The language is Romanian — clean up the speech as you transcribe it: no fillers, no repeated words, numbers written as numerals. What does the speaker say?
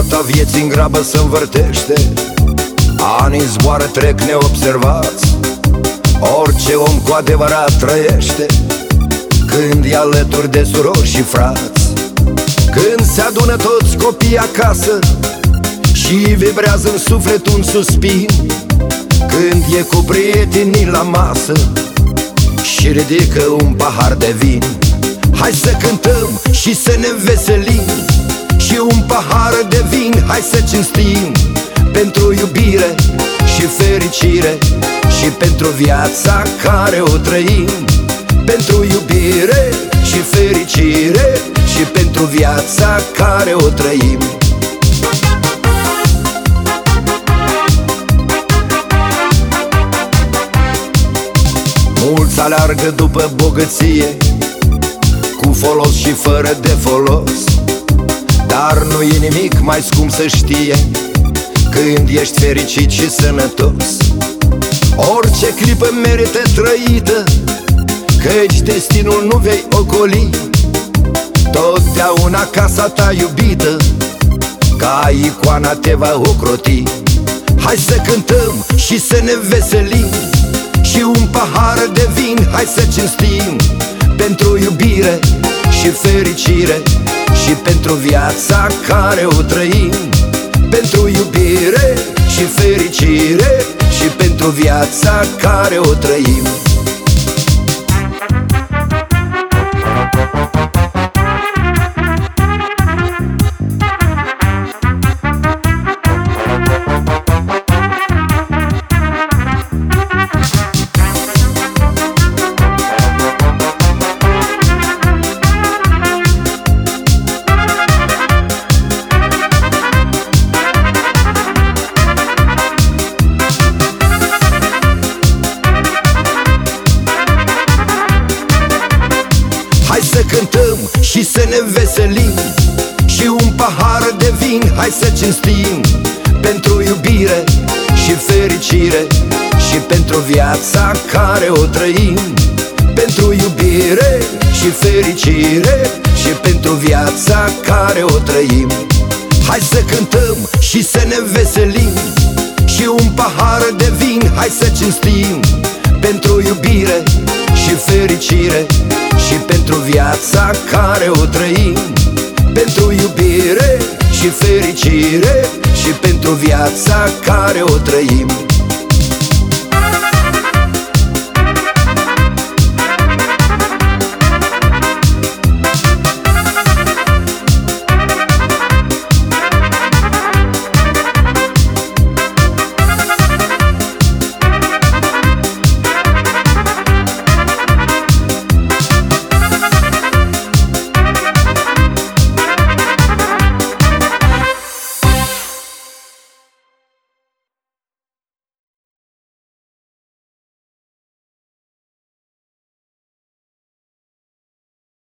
Roata vieții în grabă se învârtește, anii zboară, trec neobservați. Orice om cu adevărat trăiește când e alături de surori și frați. Când se adună toți copiii acasă și vibrează în suflet un suspin, când e cu prietenii la masă și ridică un pahar de vin. Hai să cântăm și să ne veselim, și un pahar de vin hai să cinstim, pentru iubire și fericire și pentru viața care o trăim. Pentru iubire și fericire și pentru viața care o trăim. Mulți aleargă după bogăție, cu folos și fără de folos, dar nu e nimic mai scump să știe când ești fericit și sănătos. Orice clipă merită trăită, căci destinul nu vei ocoli. Totdeauna casa ta iubită, ca icoana te va ocroti. Hai să cântăm și să ne veselim, și un pahar de vin hai să cinstim, pentru iubire și fericire și pentru viața care o trăim. Pentru iubire și fericire și pentru viața care o trăim. Hai să cântăm și să ne veselim, și un pahar de vin hai să cinstim, pentru iubire și fericire și pentru viața care o trăim. Pentru iubire și fericire și pentru viața care o trăim. Hai să cântăm și să ne veselim, și un pahar de vin hai să cinstim, pentru iubire și fericire și pentru viața care o trăim. Pentru iubire și fericire și pentru viața care o trăim.